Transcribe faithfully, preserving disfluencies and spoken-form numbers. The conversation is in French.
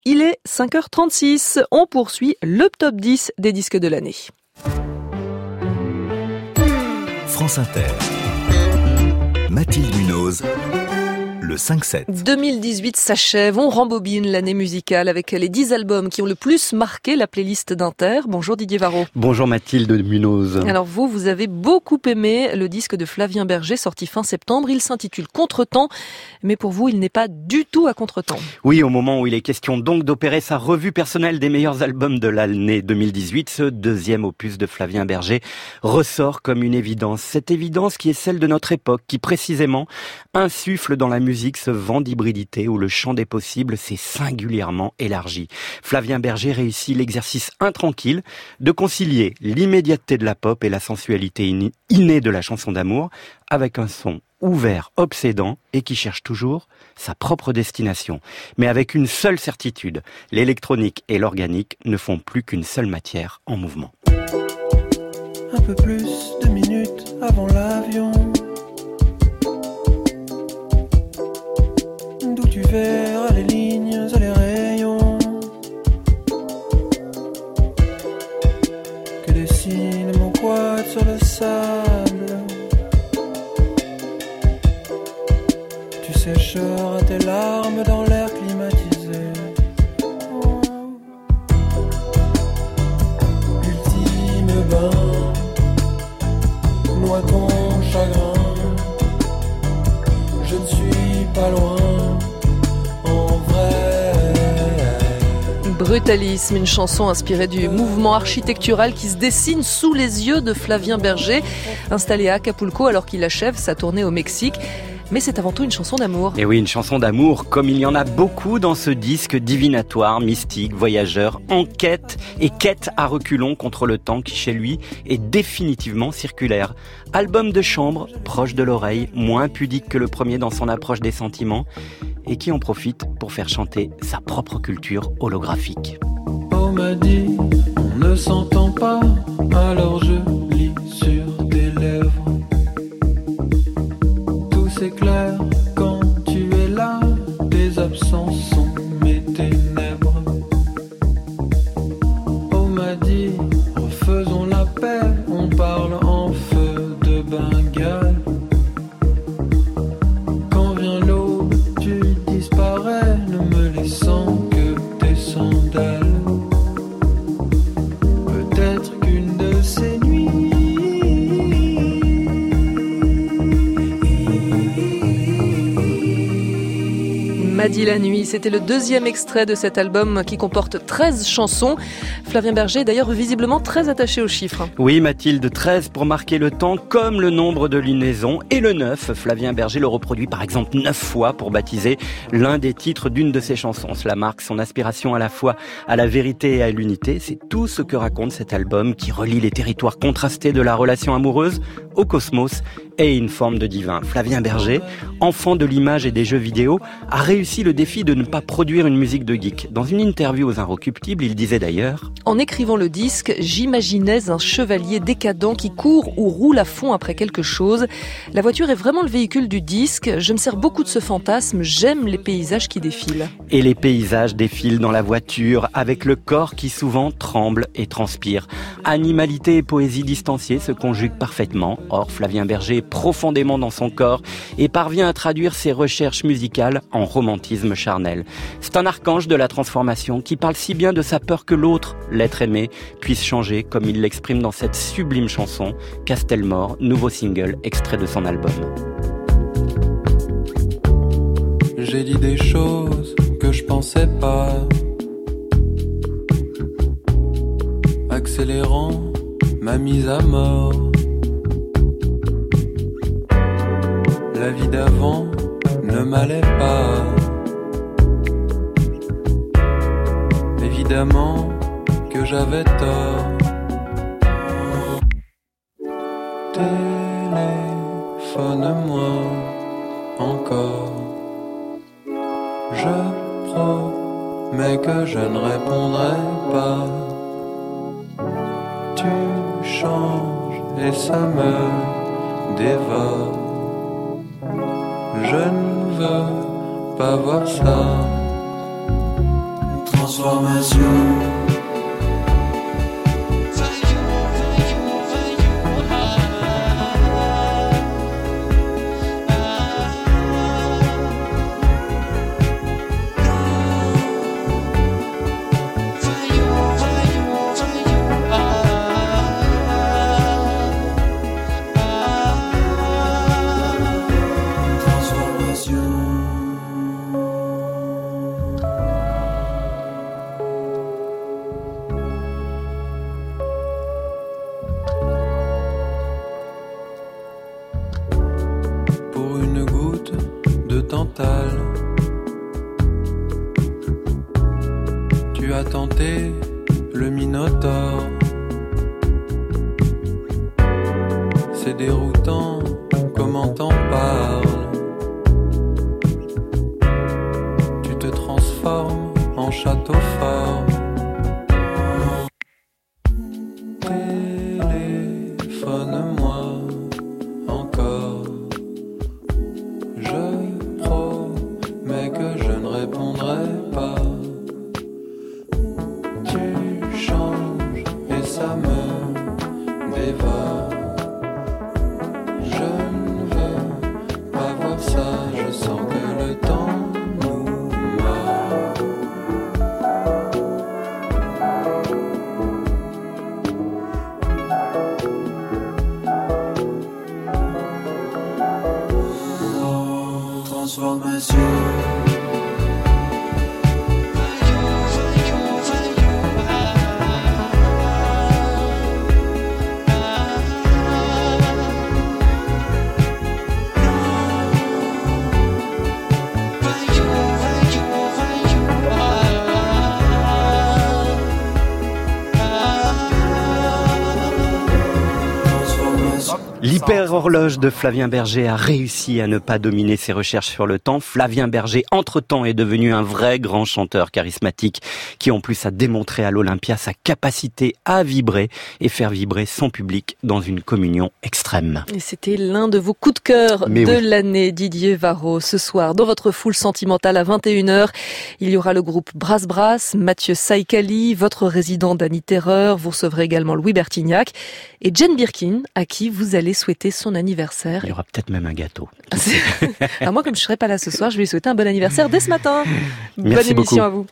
Il est cinq heures trente-six. On poursuit le top dix des disques de l'année. France Inter. Mathilde Munoz. Le cinq sept. deux mille dix-huit s'achève, on rembobine l'année musicale avec les dix albums qui ont le plus marqué la playlist d'Inter. Bonjour Didier Varro. Bonjour Mathilde Munoz. Alors vous, vous avez beaucoup aimé le disque de Flavien Berger sorti fin septembre. Il s'intitule Contretemps, mais pour vous, il n'est pas du tout à contretemps. Oui, au moment où il est question donc d'opérer sa revue personnelle des meilleurs albums de l'année deux mille dix-huit, ce deuxième opus de Flavien Berger ressort comme une évidence. Cette évidence qui est celle de notre époque, qui précisément insuffle dans la musique ce vent d'hybridité où le champ des possibles s'est singulièrement élargi. Flavien Berger réussit l'exercice intranquille de concilier l'immédiateté de la pop et la sensualité innée de la chanson d'amour avec un son ouvert, obsédant et qui cherche toujours sa propre destination. Mais avec une seule certitude, l'électronique et l'organique ne font plus qu'une seule matière en mouvement. Un peu plus de minutes avant l'avion, d'où tu verras les lignes et les rayons que dessine mon quad sur le sable. Tu sécheras tes larmes dans l'air climatisé. Oh. Ultime bain, noie ton chagrin. Je ne suis pas loin. Brutalisme, une chanson inspirée du mouvement architectural qui se dessine sous les yeux de Flavien Berger, installé à Acapulco alors qu'il achève sa tournée au Mexique. Mais c'est avant tout une chanson d'amour. Et oui, une chanson d'amour, comme il y en a beaucoup dans ce disque divinatoire, mystique, voyageur, en quête et quête à reculons contre le temps qui, chez lui, est définitivement circulaire. Album de chambre, proche de l'oreille, moins pudique que le premier dans son approche des sentiments, et qui en profite pour faire chanter sa propre culture holographique. On m'a dit, on ne s'entend pas, alors je lis sur tes lèvres. Tout s'éclaire quand tu es là, tes absences sont mes ténèbres. On m'a dit, refaisons la paix, on parle en feu de Bengale. Quand vient l'aube, tu disparais, ne me laissant que tes sandales. Peut-être qu'une de ces nuits M'a dit la nuit, c'était le deuxième extrait de cet album qui comporte treize chansons. Flavien Berger est d'ailleurs visiblement très attaché aux chiffres. Oui Mathilde, treize pour marquer le temps comme le nombre de lunaisons. Et le neuf, Flavien Berger le reproduit par exemple neuf fois pour baptiser l'un des titres d'une de ses chansons. Cela marque son aspiration à la fois à la vérité et à l'unité. C'est tout ce que raconte cet album qui relie les territoires contrastés de la relation amoureuse au cosmos et une forme de divin. Flavien Berger, enfant de l'image et des jeux vidéo, a réussi le défi de ne pas produire une musique de geek. Dans une interview aux Inrecuptibles, il disait d'ailleurs: en écrivant le disque, j'imaginais un chevalier décadent qui court ou roule à fond après quelque chose. La voiture est vraiment le véhicule du disque. Je me sers beaucoup de ce fantasme. J'aime les paysages qui défilent. Et les paysages défilent dans la voiture, avec le corps qui souvent tremble et transpire. Animalité et poésie distanciées se conjuguent parfaitement. Or, Flavien Berger est profondément dans son corps et parvient à traduire ses recherches musicales en romantisme charnel. C'est un archange de la transformation qui parle si bien de sa peur que l'autre, l'être aimé, puisse changer, comme il l'exprime dans cette sublime chanson Castelmore, nouveau single extrait de son album. J'ai dit des choses que je pensais pas, accélérant ma mise à mort. La vie d'avant ne m'allait pas. Évidemment que j'avais tort. Téléphone-moi encore. Je promets que je ne répondrai pas. Tu changes et ça me dévore. Je ne veux pas voir ça. Transformation. Tu as tenté le Minotaure. C'est déroutant, comment t'en parles. Tu te transformes en château fort. Téléphone-moi encore. Je promets que je ne répondrai pas. Tu changes et ça me dévore. Je ne veux pas voir ça, je sens que le temps nous mord. Oh, transformation. L'hyper-horloge de Flavien Berger a réussi à ne pas dominer ses recherches sur le temps. Flavien Berger, entre-temps, est devenu un vrai grand chanteur charismatique qui, en plus, a démontré à l'Olympia sa capacité à vibrer et faire vibrer son public dans une communion extrême. Et c'était l'un de vos coups de cœur Mais de oui. l'année, Didier Varro. Ce soir, dans votre foule sentimentale à vingt et une heures, il y aura le groupe Brass Brass, Mathieu Saïkali, votre résident Dany Terreur. Vous recevrez également Louis Bertignac et Jane Birkin, à qui vous allez souhaiter son anniversaire. Il y aura peut-être même un gâteau. Alors moi, comme je serai pas là ce soir, je vais lui souhaiter un bon anniversaire dès ce matin. Merci Bonne émission beaucoup. à vous.